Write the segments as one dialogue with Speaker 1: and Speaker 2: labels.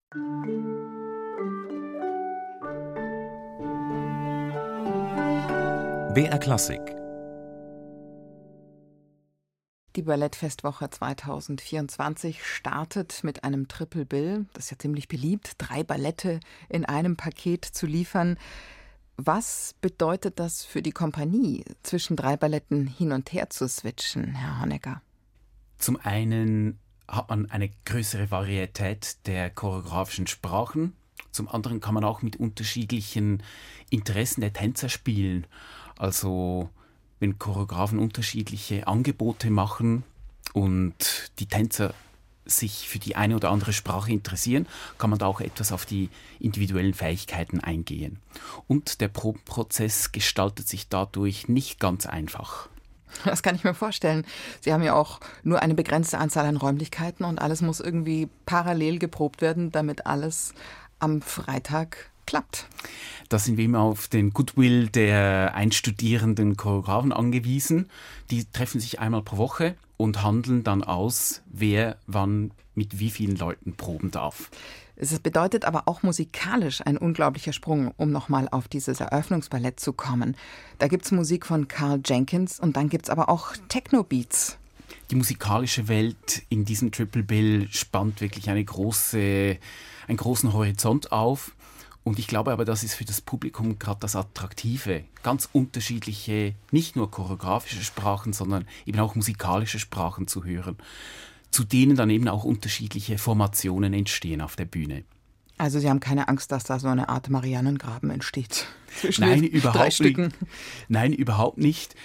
Speaker 1: BR Klassik.
Speaker 2: Die Ballettfestwoche 2024 startet mit einem Triple Bill. Das ist ja ziemlich beliebt, 3 Ballette in einem Paket zu liefern. Was bedeutet das für die Kompanie, zwischen 3 Balletten hin und her zu switchen, Herr Honegger?
Speaker 3: Zum einen hat man eine größere Varietät der choreografischen Sprachen. Zum anderen kann man auch mit unterschiedlichen Interessen der Tänzer spielen. Also wenn Choreografen unterschiedliche Angebote machen und die Tänzer sich für die eine oder andere Sprache interessieren, kann man da auch etwas auf die individuellen Fähigkeiten eingehen. Und der Probenprozess gestaltet sich dadurch nicht ganz einfach.
Speaker 2: Das kann ich mir vorstellen. Sie haben ja auch nur eine begrenzte Anzahl an Räumlichkeiten und alles muss irgendwie parallel geprobt werden, damit alles am Freitag klappt.
Speaker 3: Da sind wir immer auf den Goodwill der einstudierenden Choreografen angewiesen. Die treffen sich einmal pro Woche und handeln dann aus, wer wann mit wie vielen Leuten proben darf.
Speaker 2: Es bedeutet aber auch musikalisch ein unglaublicher Sprung, um nochmal auf dieses Eröffnungsballett zu kommen. Da gibt es Musik von Karl Jenkins und dann gibt es aber auch Techno-Beats.
Speaker 3: Die musikalische Welt in diesem Triple Bill spannt wirklich einen großen Horizont auf. Und ich glaube aber, das ist für das Publikum gerade das Attraktive. Ganz unterschiedliche, nicht nur choreografische Sprachen, sondern eben auch musikalische Sprachen zu hören, zu denen dann eben auch unterschiedliche Formationen entstehen auf der Bühne.
Speaker 2: Also Sie haben keine Angst, dass da so eine Art Mariannengraben entsteht?
Speaker 3: Nein, überhaupt nicht. Nein, überhaupt nicht,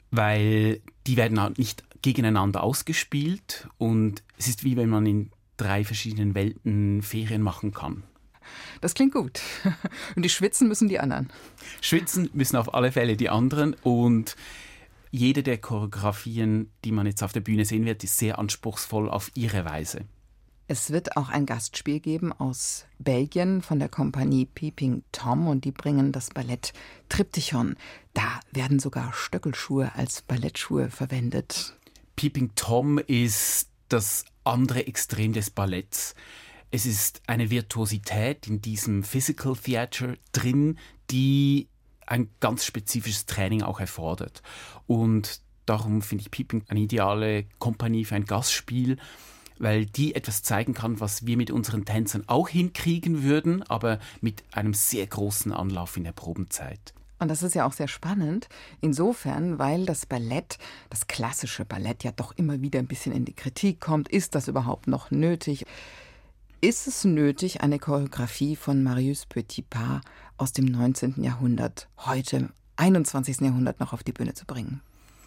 Speaker 3: weil die werden auch nicht gegeneinander ausgespielt und es ist wie wenn man in 3 verschiedenen Welten Ferien machen kann.
Speaker 2: Das klingt gut. Und die schwitzen müssen die anderen?
Speaker 3: Schwitzen müssen auf alle Fälle die anderen und jede der Choreografien, die man jetzt auf der Bühne sehen wird, ist sehr anspruchsvoll auf ihre Weise.
Speaker 2: Es wird auch ein Gastspiel geben aus Belgien von der Kompanie Peeping Tom und die bringen das Ballett Triptychon. Da werden sogar Stöckelschuhe als Ballettschuhe verwendet.
Speaker 3: Peeping Tom ist das andere Extrem des Balletts. Es ist eine Virtuosität in diesem Physical Theatre drin, die ein ganz spezifisches Training auch erfordert. Und darum finde ich Peeping eine ideale Kompanie für ein Gastspiel, weil die etwas zeigen kann, was wir mit unseren Tänzern auch hinkriegen würden, aber mit einem sehr großen Anlauf in der Probenzeit.
Speaker 2: Und das ist ja auch sehr spannend, insofern, weil das Ballett, das klassische Ballett ja doch immer wieder ein bisschen in die Kritik kommt. Ist das überhaupt noch nötig? Ist es nötig, eine Choreografie von Marius Petipa aus dem 19. Jahrhundert, heute im 21. Jahrhundert noch auf die Bühne zu bringen?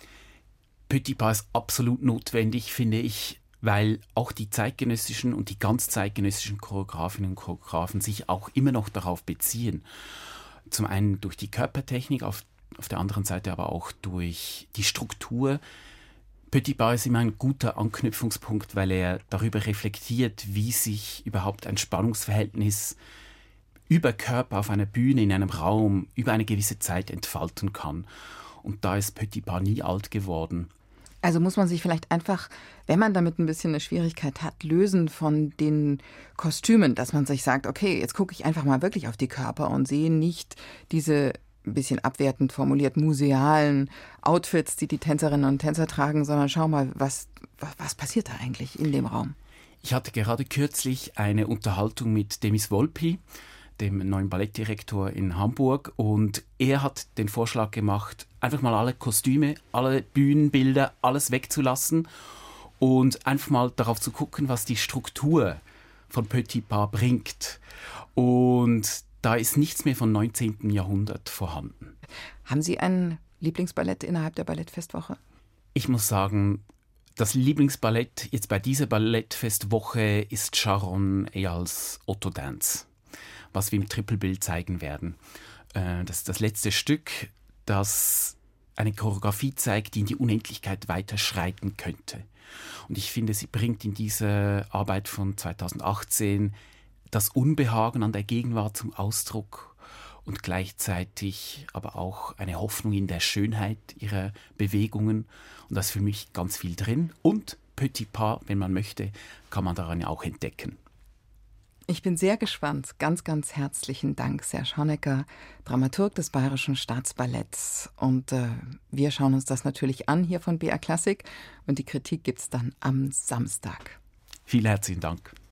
Speaker 3: Petipa ist absolut notwendig, finde ich, weil auch die zeitgenössischen und die ganz zeitgenössischen Choreografinnen und Choreografen sich auch immer noch darauf beziehen. Zum einen durch die Körpertechnik, auf der anderen Seite aber auch durch die Struktur. Petipa ist immer ein guter Anknüpfungspunkt, weil er darüber reflektiert, wie sich überhaupt ein Spannungsverhältnis über Körper auf einer Bühne, in einem Raum, über eine gewisse Zeit entfalten kann. Und da ist Petipa nie alt geworden.
Speaker 2: Also muss man sich vielleicht einfach, wenn man damit ein bisschen eine Schwierigkeit hat, lösen von den Kostümen, dass man sich sagt, okay, jetzt gucke ich einfach mal wirklich auf die Körper und sehe nicht diese ein bisschen abwertend formuliert musealen Outfits, die die Tänzerinnen und Tänzer tragen, sondern schau mal, was passiert da eigentlich in dem Raum?
Speaker 3: Ich hatte gerade kürzlich eine Unterhaltung mit Demis Volpi, dem neuen Ballettdirektor in Hamburg, und er hat den Vorschlag gemacht, einfach mal alle Kostüme, alle Bühnenbilder, alles wegzulassen und einfach mal darauf zu gucken, was die Struktur von Petipa bringt. Und da ist nichts mehr vom 19. Jahrhundert vorhanden.
Speaker 2: Haben Sie ein Lieblingsballett innerhalb der Ballettfestwoche?
Speaker 3: Ich muss sagen, das Lieblingsballett jetzt bei dieser Ballettfestwoche ist Charon Eyals Otto Dance, was wir im Triple Bill zeigen werden. Das ist das letzte Stück, das eine Choreografie zeigt, die in die Unendlichkeit weiter schreiten könnte. Und ich finde, sie bringt in dieser Arbeit von 2018 das Unbehagen an der Gegenwart zum Ausdruck und gleichzeitig aber auch eine Hoffnung in der Schönheit ihrer Bewegungen. Und da ist für mich ganz viel drin. Und Petipa, wenn man möchte, kann man daran auch entdecken.
Speaker 2: Ich bin sehr gespannt. Ganz, ganz herzlichen Dank, Serge Honecker, Dramaturg des Bayerischen Staatsballetts. Und wir schauen uns das natürlich an hier von BR Klassik. Und die Kritik gibt es dann am Samstag.
Speaker 3: Vielen herzlichen Dank.